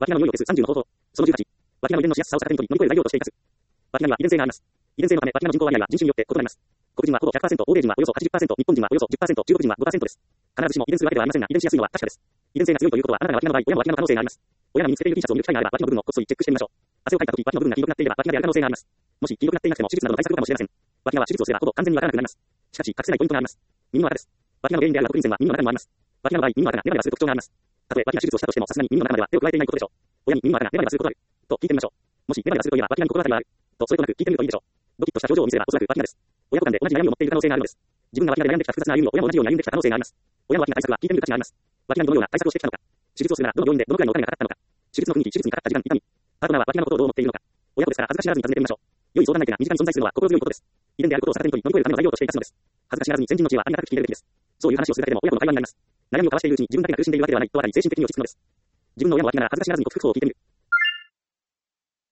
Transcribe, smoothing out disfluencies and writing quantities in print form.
ワキナの匂いを消す30の方法。その18。ワキナの遺伝のしやすさを逆手に取り乗り越える材料として生かす。ワキナには遺伝性があります。遺伝性のためワキナの人口割合は人種によって異なります。黒人はほぼ 100%、欧米人はおよそ 80%、日本人はおよそ 10%、中国人は 5% です。必ずしも遺伝するわけではありませんが、遺伝しやすいのは確かです。遺伝性が強いということは、あなたがワキナの場合、親もワキナの可能性があります。親が身につけている T シャツを見る機会があれば、ワキの部分をこっそりチェックしてみましょう。汗をかいたとき、ワキの部分が黄色くなっていれば、ワキナである可能性があります。もし黄色くなっていなくても、手術などの対策かもしれません。ワキナは手術をすればほぼ完全にわからなくなります。しかし、隠せないポイントがあります。耳の赤です。ワキナの原因であるラボクリン線は耳の中にもあります。ワキナの場合、耳の赤がネバネバする特徴があります。たとえワキナ手術をしたとしても、さすがに耳の中までは手を加えていないことでしょう。親に耳の赤がネバネバすることあると聞いてみましょう。もしネバネバするといえば、ワキナに心当たりがあると、それとなく聞いてみるといいでしょう。ドキッとした表情を見せれば、おそらくワキナです。親子間で同じ悩みを持っている可能性があるのです。自分がワキナで悩んできた複雑な歩みを親も同じように歩んできた可能性があります。親のワキナ対策は聞いてみる価値があります。ワキナにどのような対策をしてきたのか。手術をするならどの病院でどのくらいのお金がかかったのか。手術の雰囲気、手術にかかった時間、痛み。パートナーはワキナのことをどう思っているのか。親子ですから恥ずかしがらずに尋ねてみましょう。良い相談相手が身近に存在するのは心強いことです。遺伝であることを逆手に取り乗り越えるための材料として生かすのです。恥ずかしがらずに先人の知恵はありがたく聞いているべきです。そういう話をするだけでも親子の会話になります。悩みを交わしているうちに自分だけが苦しんでいるわけではないと分かり精神的に落ち着くのです。自分の親もワキナなら恥ずかしがらずに克服法を聞いてみる。